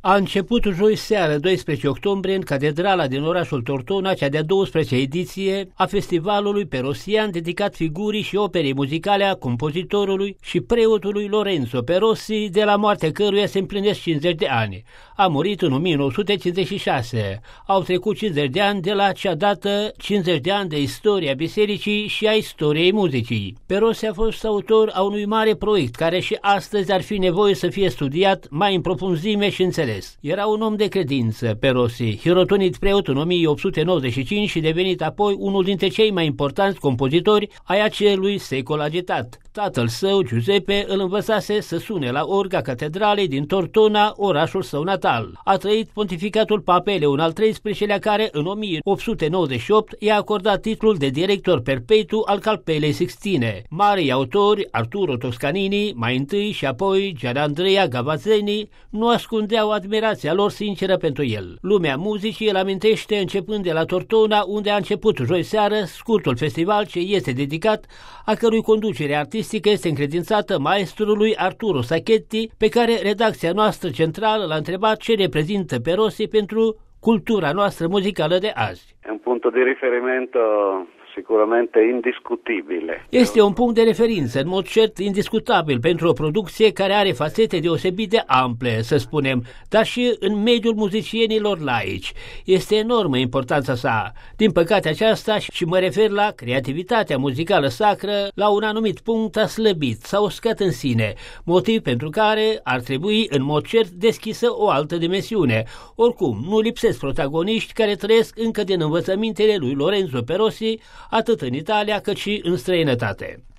A început joi seară, 12 octombrie, în catedrala din orașul Tortona, cea de-a 12-a ediție a festivalului Perosian, dedicat figurii și operei muzicale a compozitorului și preotului Lorenzo Perosi, de la moartea căruia se împlinesc 50 de ani. A murit în 1956. Au trecut 50 de ani de la cea dată 50 de ani de istoria bisericii și a istoriei muzicii. Perosi a fost autor a unui mare proiect care și astăzi ar fi nevoie să fie studiat mai în profunzime și înțeles. Era un om de credință, Perosi, hirotonit preot în 1895 și devenit apoi unul dintre cei mai importanți compozitori ai acelui secol agitat. Tatăl său, Giuseppe, îl învățase să sune la orga catedralei din Tortona, orașul său natal. A trăit pontificatul Papei Leon al XIII-lea, care în 1898 i-a acordat titlul de director perpetu al Capelei Sixtine. Marii autori, Arturo Toscanini, mai întâi și apoi Gianandrea Gavazzeni, nu ascundeau admirația lor sinceră pentru el. Lumea muzicii îl amintește începând de la Tortona, unde a început joi seară scurtul festival ce este dedicat, a cărui conducere artistică este încredințată maestrului Arturo Sacchetti, pe care redacția noastră centrală l-a întrebat ce reprezintă Perosi pentru cultura noastră muzicală de azi. È un punto di riferimento sicuramente indiscutibile. Este un punct de referință, în mod cert indiscutabil, pentru o producție care are fațete deosebit de ample, să spunem, dar și în mediul muzicienilor laici. Este enormă importanța sa. Din păcate aceasta, și mă refer la creativitatea muzicală sacră, la un anumit punct a slăbit, s-a uscat în sine, motiv pentru care ar trebui în mod cert deschisă o altă dimensiune. Oricum, nu lipsesc protagoniști care trăiesc încă din învățămintele lui Lorenzo Perosi, atât în Italia cât și în străinătate.